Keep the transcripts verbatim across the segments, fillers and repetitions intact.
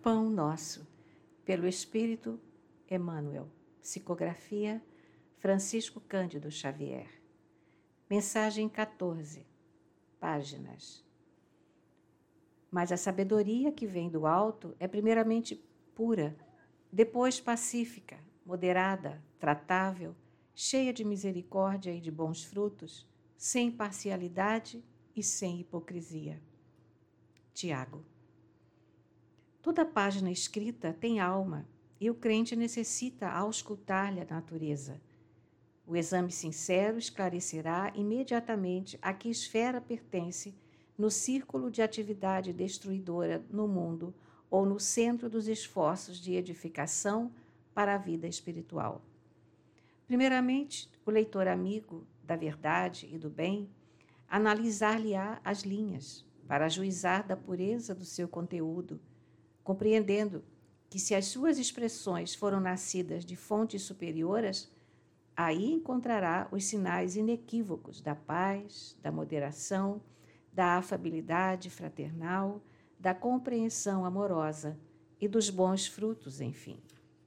Pão Nosso, pelo Espírito Emmanuel. Psicografia Francisco Cândido Xavier. Mensagem quatorze. Páginas. Mas a sabedoria que vem do alto é primeiramente pura, depois pacífica, moderada, tratável, cheia de misericórdia e de bons frutos, sem parcialidade e sem hipocrisia. Tiago. Toda página escrita tem alma e o crente necessita auscultar-lhe a natureza. O exame sincero esclarecerá imediatamente a que esfera pertence no círculo de atividade destruidora no mundo ou no centro dos esforços de edificação para a vida espiritual. Primeiramente, o leitor amigo da verdade e do bem analisar-lhe-á as linhas para ajuizar da pureza do seu conteúdo, compreendendo que se as suas expressões foram nascidas de fontes superioras, aí encontrará os sinais inequívocos da paz, da moderação, da afabilidade fraternal, da compreensão amorosa e dos bons frutos, enfim.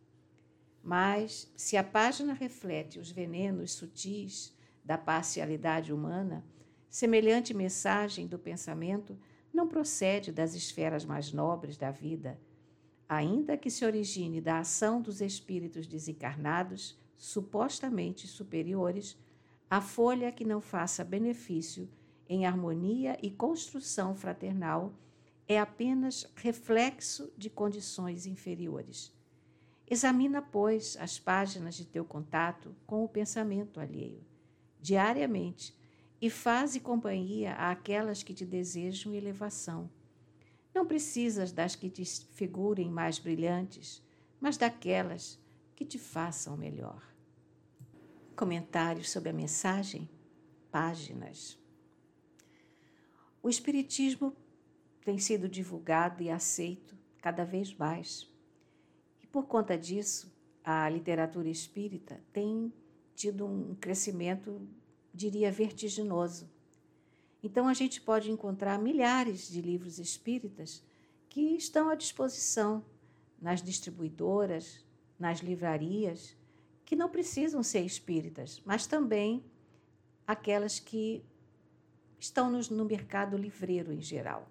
Mas, se a página reflete os venenos sutis da parcialidade humana, semelhante mensagem do pensamento não procede das esferas mais nobres da vida, ainda que se origine da ação dos espíritos desencarnados, supostamente superiores, a folha que não faça benefício em harmonia e construção fraternal é apenas reflexo de condições inferiores. Examina, pois, as páginas de teu contato com o pensamento alheio, diariamente, e faze companhia àquelas que te desejam elevação. Não precisas das que te figurem mais brilhantes, mas daquelas que te façam melhor. Comentários sobre a mensagem, páginas. O Espiritismo tem sido divulgado e aceito cada vez mais. E por conta disso, a literatura espírita tem tido um crescimento, diria, vertiginoso. Então, a gente pode encontrar milhares de livros espíritas que estão à disposição nas distribuidoras, nas livrarias, que não precisam ser espíritas, mas também aquelas que estão no, no mercado livreiro em geral.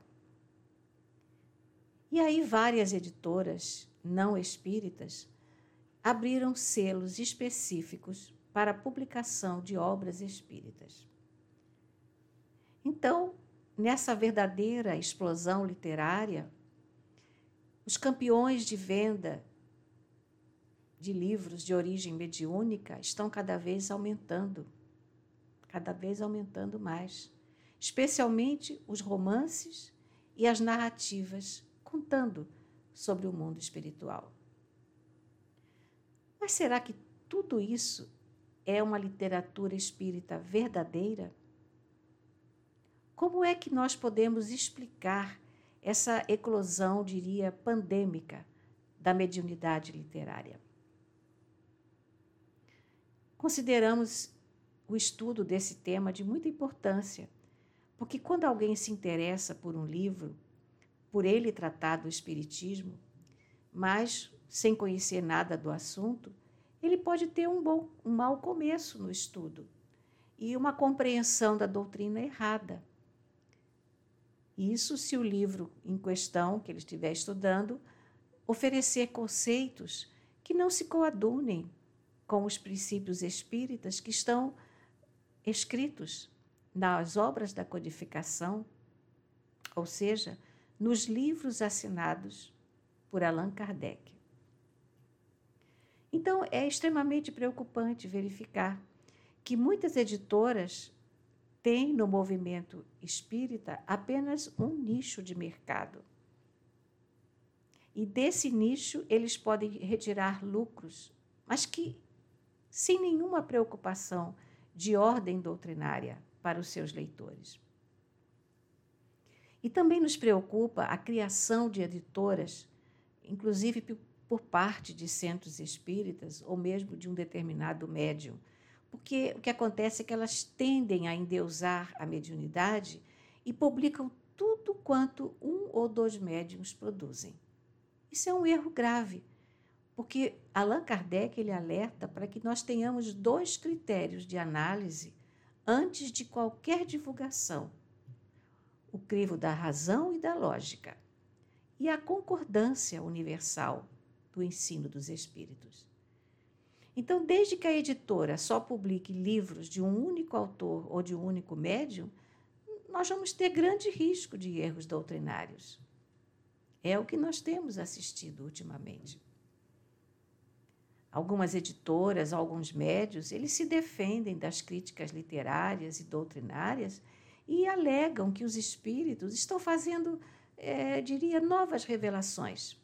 E aí várias editoras não espíritas abriram selos específicos para a publicação de obras espíritas. Então, nessa verdadeira explosão literária, os campeões de venda de livros de origem mediúnica estão cada vez aumentando, cada vez aumentando mais, especialmente os romances e as narrativas contando sobre o mundo espiritual. Mas será que tudo isso é uma literatura espírita verdadeira? Como é que nós podemos explicar essa eclosão, diria, pandêmica da mediunidade literária? Consideramos o estudo desse tema de muita importância, porque quando alguém se interessa por um livro, por ele tratar do espiritismo, mas sem conhecer nada do assunto, ele pode ter um, bom, um mau começo no estudo e uma compreensão da doutrina errada. Isso se o livro em questão que ele estiver estudando oferecer conceitos que não se coadunem com os princípios espíritas que estão escritos nas obras da codificação, ou seja, nos livros assinados por Allan Kardec. Então, é extremamente preocupante verificar que muitas editoras têm no movimento espírita apenas um nicho de mercado. E desse nicho eles podem retirar lucros, mas que sem nenhuma preocupação de ordem doutrinária para os seus leitores. E também nos preocupa a criação de editoras, inclusive por parte de centros espíritas ou mesmo de um determinado médium, porque o que acontece é que elas tendem a endeusar a mediunidade e publicam tudo quanto um ou dois médiuns produzem. Isso é um erro grave, porque Allan Kardec ele alerta para que nós tenhamos dois critérios de análise antes de qualquer divulgação: o crivo da razão e da lógica, e a concordância universal do ensino dos espíritos. Então, desde que a editora só publique livros de um único autor ou de um único médium, nós vamos ter grande risco de erros doutrinários. É o que nós temos assistido ultimamente. Algumas editoras, alguns médios, eles se defendem das críticas literárias e doutrinárias e alegam que os espíritos estão fazendo, é, diria, novas revelações.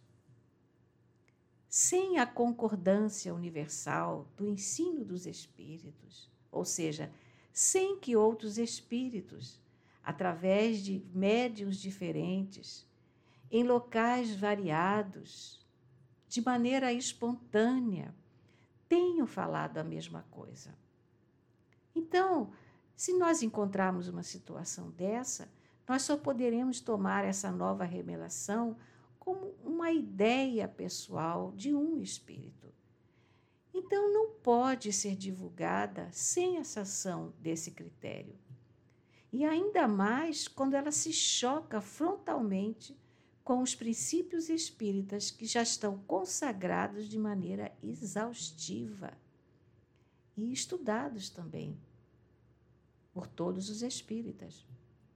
Sem a concordância universal do ensino dos espíritos, ou seja, sem que outros espíritos, através de médiuns diferentes, em locais variados, de maneira espontânea, tenham falado a mesma coisa. Então, se nós encontrarmos uma situação dessa, nós só poderemos tomar essa nova revelação como uma ideia pessoal de um espírito. Então, não pode ser divulgada sem a sanção desse critério. E ainda mais quando ela se choca frontalmente com os princípios espíritas que já estão consagrados de maneira exaustiva e estudados também por todos os espíritas.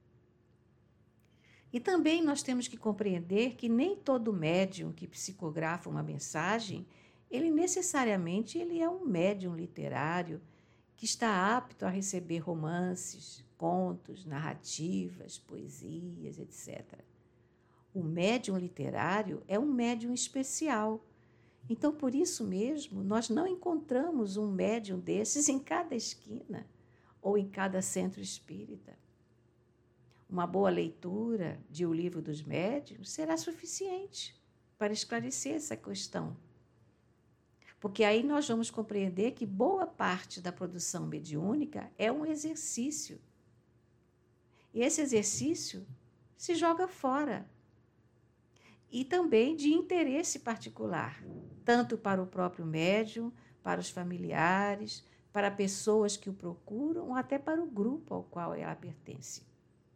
E também nós temos que compreender que nem todo médium que psicografa uma mensagem, ele necessariamente ele é um médium literário que está apto a receber romances, contos, narrativas, poesias, etcétera. O médium literário é um médium especial. Então, por isso mesmo, nós não encontramos um médium desses em cada esquina ou em cada centro espírita. Uma boa leitura de O Livro dos Médiuns será suficiente para esclarecer essa questão. Porque aí nós vamos compreender que boa parte da produção mediúnica é um exercício. E esse exercício se joga fora. E também de interesse particular, tanto para o próprio médium, para os familiares, para pessoas que o procuram, ou até para o grupo ao qual ela pertence.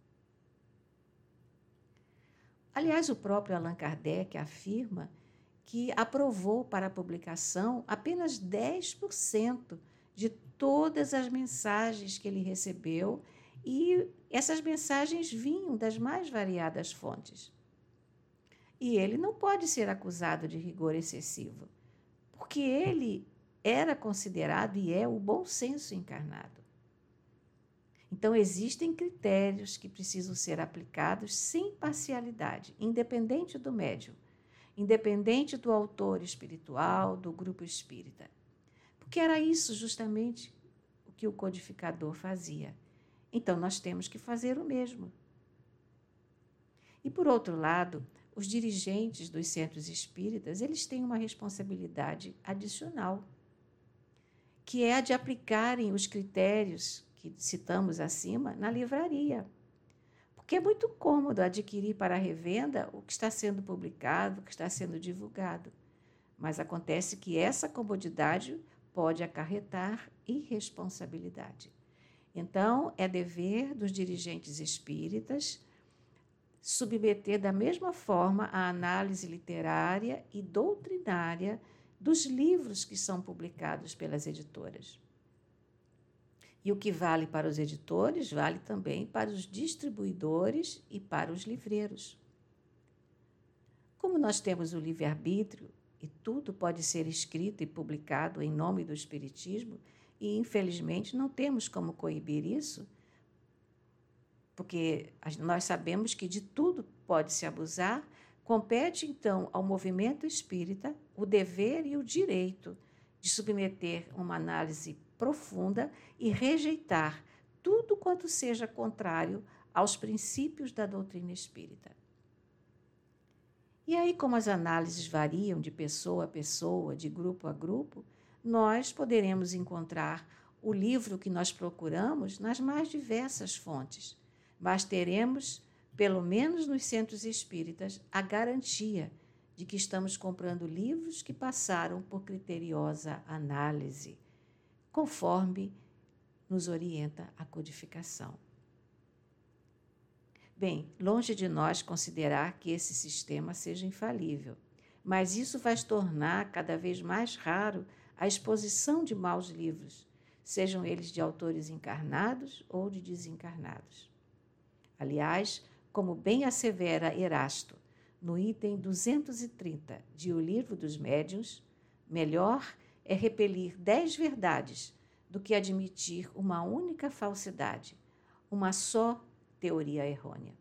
Aliás, o próprio Allan Kardec afirma que aprovou para a publicação apenas dez por cento de todas as mensagens que ele recebeu, e essas mensagens vinham das mais variadas fontes. E ele não pode ser acusado de rigor excessivo, porque ele era considerado e é o bom senso encarnado. Então, existem critérios que precisam ser aplicados sem parcialidade, independente do médium, independente do autor espiritual, do grupo espírita. Porque era isso justamente o que o codificador fazia. Então, nós temos que fazer o mesmo. E, por outro lado, os dirigentes dos centros espíritas, eles têm uma responsabilidade adicional, que é a de aplicarem os critérios que citamos acima na livraria. Porque é muito cômodo adquirir para revenda o que está sendo publicado, o que está sendo divulgado. Mas acontece que essa comodidade pode acarretar irresponsabilidade. Então, é dever dos dirigentes espíritas submeter da mesma forma a análise literária e doutrinária dos livros que são publicados pelas editoras. E o que vale para os editores, vale também para os distribuidores e para os livreiros. Como nós temos o livre-arbítrio e tudo pode ser escrito e publicado em nome do Espiritismo, e infelizmente não temos como coibir isso, porque nós sabemos que de tudo pode se abusar, compete então ao movimento espírita o dever e o direito de submeter uma análise profunda e rejeitar tudo quanto seja contrário aos princípios da doutrina espírita. E aí, como as análises variam de pessoa a pessoa, de grupo a grupo, nós poderemos encontrar o livro que nós procuramos nas mais diversas fontes, mas teremos, pelo menos nos centros espíritas, a garantia de que estamos comprando livros que passaram por criteriosa análise, conforme nos orienta a codificação. Bem, longe de nós considerar que esse sistema seja infalível, mas isso vai tornar cada vez mais raro a exposição de maus livros, sejam eles de autores encarnados ou de desencarnados. Aliás, como bem assevera Erasto, no item duzentos e trinta de O Livro dos Médiuns, melhor é repelir dez verdades do que admitir uma única falsidade, uma só teoria errônea.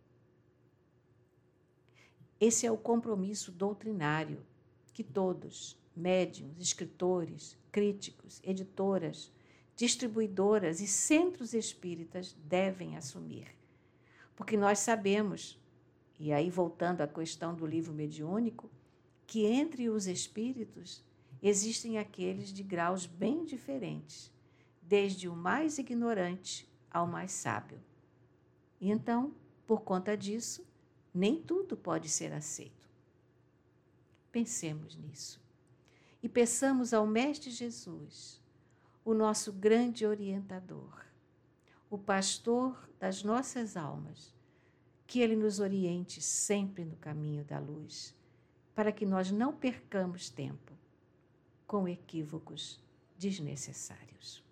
Esse é o compromisso doutrinário que todos, médiuns, escritores, críticos, editoras, distribuidoras e centros espíritas devem assumir. Porque nós sabemos, e aí voltando à questão do livro mediúnico, que entre os espíritos existem aqueles de graus bem diferentes, desde o mais ignorante ao mais sábio. E então, por conta disso, nem tudo pode ser aceito. Pensemos nisso e peçamos ao Mestre Jesus, o nosso grande orientador, o pastor das nossas almas, que Ele nos oriente sempre no caminho da luz, para que nós não percamos tempo com equívocos desnecessários.